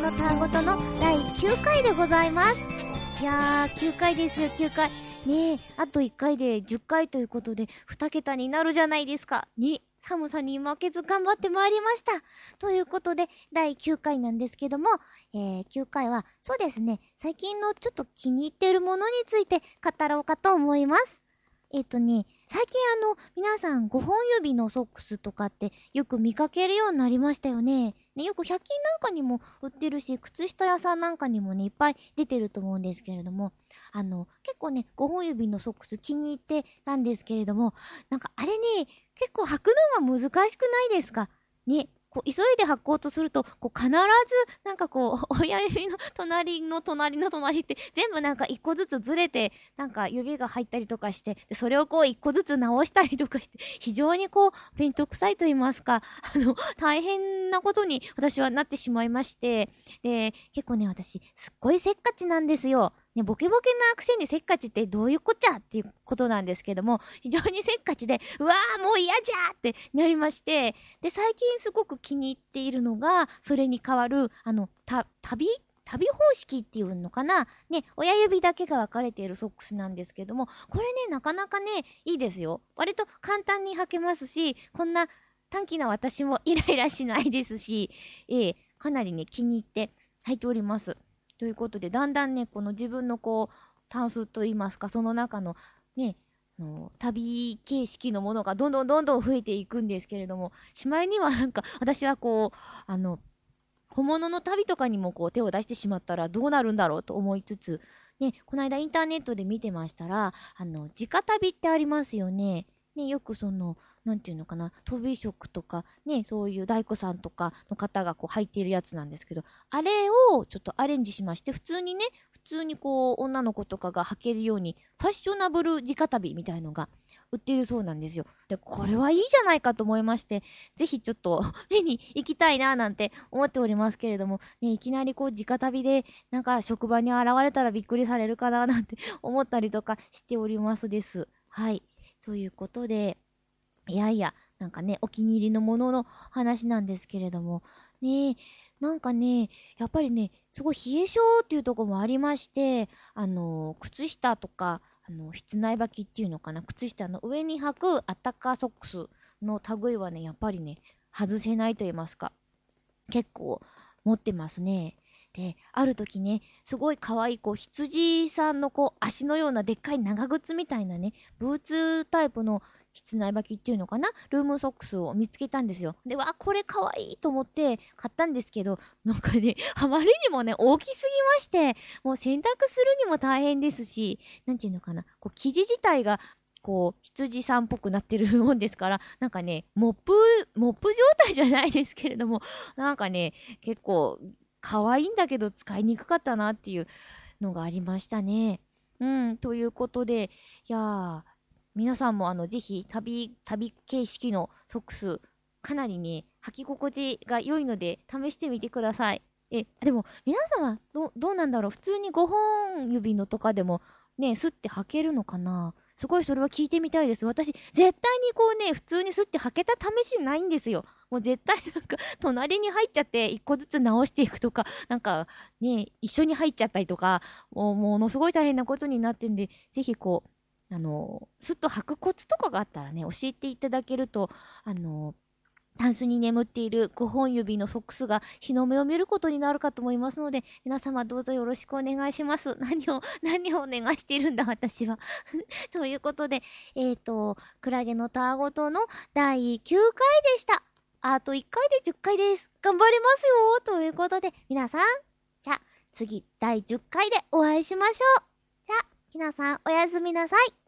のたわごとの第9回でございます。いやー、9回ですよ、9回。ねえ、あと1回で10回ということで、2桁になるじゃないですか。に、寒さに負けず頑張ってまいりました。ということで、第9回なんですけども、9回は、そうですね、最近のちょっと気に入っているものについて語ろうかと思います。最近皆さん5本指のソックスとかってよく見かけるようになりましたよね。よく100均なんかにも売ってるし、靴下屋さんなんかにもね、いっぱい出てると思うんですけれども、結構ね、5本指のソックス気に入ってたんですけれども、なんかあれね、結構履くのが難しくないですかね。こう急いで履こうとすると、こう必ずなんかこう親指の隣の隣の隣って全部なんか一個ずつずれてなんか指が入ったりとかして、でそれをこう一個ずつ直したりとかして、非常にこう面倒くさいと言いますか、大変なことに私はなってしまいまして、で結構ね、私すっごいせっかちなんですよ。ね、ボケボケなくせにせっかちってどういうこっちゃっていうことなんですけども、非常にせっかちで、うわーもう嫌じゃーってなりまして、で、最近すごく気に入っているのが、それに代わる、旅方式っていうのかなね、親指だけが分かれているソックスなんですけども、これね、なかなかね、いいですよ。割と簡単に履けますし、こんな短気な私もイライラしないですし、かなりね、気に入って履いております。ということで、だんだんね、この自分のこう、タンスといいますか、その中のね、旅形式のものがどんどんどんどん増えていくんですけれども、しまいにはなんか、私はこう、本物の旅とかにもこう手を出してしまったらどうなるんだろうと思いつつ、ね、この間インターネットで見てましたら、直旅ってありますよね。ね、よくその、なんていうのかな、飛び職とか、ね、そういう大工さんとかの方がこう履いているやつなんですけど、あれをちょっとアレンジしまして、普通にこう、女の子とかが履けるように、ファッショナブル直旅みたいのが売っているそうなんですよ。で、これはいいじゃないかと思いまして、ぜひちょっと見に行きたいななんて思っておりますけれども、ね、いきなりこう直旅でなんか職場に現れたらびっくりされるかななんて思ったりとかしておりますです。はい。ということで、いやいや、なんかね、お気に入りのものの話なんですけれども、ね、なんかね、やっぱりね、すごい冷え性っていうところもありまして、靴下とか、室内履きっていうのかな、靴下の上に履くあったかソックスの類はね、やっぱりね、外せないと言いますか、結構持ってますね。で、ある時ね、すごい可愛いこう羊さんのこう足のようなでっかい長靴みたいなね、ブーツタイプの室内履きっていうのかな、ルームソックスを見つけたんですよ。で、わ、これ可愛いと思って買ったんですけど、なんかね、あまりにもね、大きすぎまして、もう洗濯するにも大変ですし、なんていうのかな、こう生地自体がこう、羊さんっぽくなってるもんですから、なんかね、モップ状態じゃないですけれども、なんかね、結構、可愛いんだけど使いにくかったなっていうのがありましたね。うん、ということで、いやー、皆さんもぜひ旅形式のソックス、かなりね、履き心地が良いので、試してみてください。でも、皆様、どうなんだろう、普通に5本指のとかでも、ね、スッて履けるのかな。すごいそれは聞いてみたいです。私、絶対にこうね、普通にスッて履けた試しないんですよ。もう絶対なんか、隣に入っちゃって、一個ずつ直していくとか、なんか、ね、一緒に入っちゃったりとか、ものすごい大変なことになってんで、ぜひこう、スッと履くコツとかがあったらね、教えていただけると、タンスに眠っている5本指のソックスが日の目を見ることになるかと思いますので、皆様どうぞよろしくお願いします。何をお願いしているんだ、私は。ということで、クラゲのたわごとの第9回でした。あと1回で10回です。頑張りますよ。ということで、皆さん、じゃあ、次、第10回でお会いしましょう。じゃあ、皆さん、おやすみなさい。